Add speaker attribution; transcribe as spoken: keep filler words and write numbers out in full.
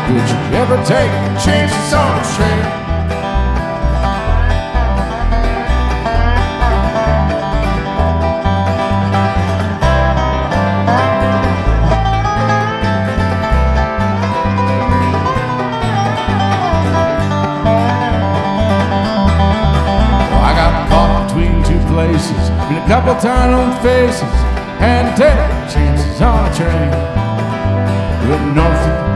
Speaker 1: Did you ever take chances on a train? Places, been a couple times on faces, had to take chances on a train. But nothing